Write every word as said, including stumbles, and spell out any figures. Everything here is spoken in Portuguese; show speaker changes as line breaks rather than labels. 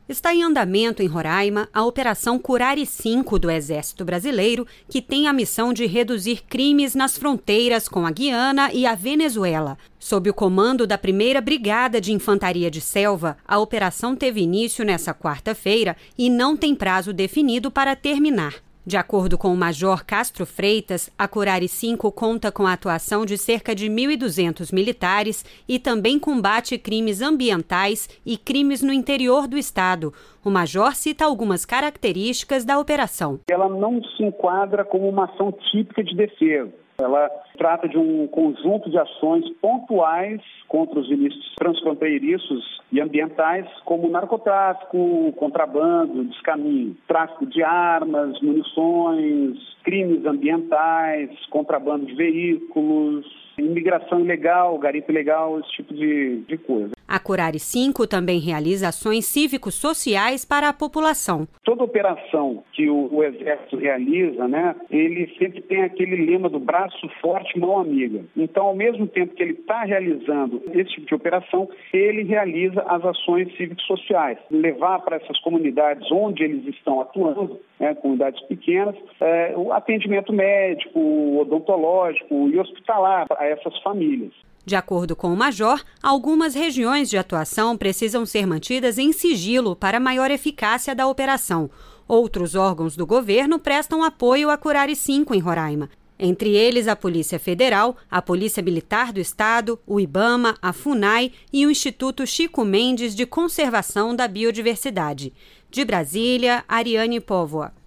Está em andamento em Roraima a Operação Curari cinco do Exército Brasileiro, que tem a missão de reduzir crimes nas fronteiras com a Guiana e a Venezuela. Sob o comando da primeira Brigada de Infantaria de Selva, a operação teve início nesta quarta-feira e não tem prazo definido para terminar. De acordo com o Major Castro Freitas, a Curari cinco conta com a atuação de cerca de mil e duzentos militares e também combate crimes ambientais e crimes no interior do estado. O Major cita algumas características da operação.
Ela não se enquadra como uma ação típica de defesa. Ela trata de um conjunto de ações pontuais contra os ilícitos transfronteiriços e ambientais, como narcotráfico, contrabando, descaminho, tráfico de armas, munições, crimes ambientais, contrabando de veículos, imigração ilegal, garimpo ilegal, esse tipo de, de coisa.
A Curari cinco também realiza ações cívico-sociais para a população.
Toda operação que o, o Exército realiza, né, ele sempre tem aquele lema do braço forte, mão amiga. Então, ao mesmo tempo que ele está realizando esse tipo de operação, ele realiza as ações cívico-sociais. Levar para essas comunidades onde eles estão atuando, né, comunidades pequenas, é, o atendimento médico, odontológico e hospitalar a essas famílias.
De acordo com o Major, algumas regiões de atuação precisam ser mantidas em sigilo para maior eficácia da operação. Outros órgãos do governo prestam apoio à Curari cinco em Roraima. Entre eles, a Polícia Federal, a Polícia Militar do Estado, o IBAMA, a FUNAI e o Instituto Chico Mendes de Conservação da Biodiversidade. De Brasília, Ariane Póvoa.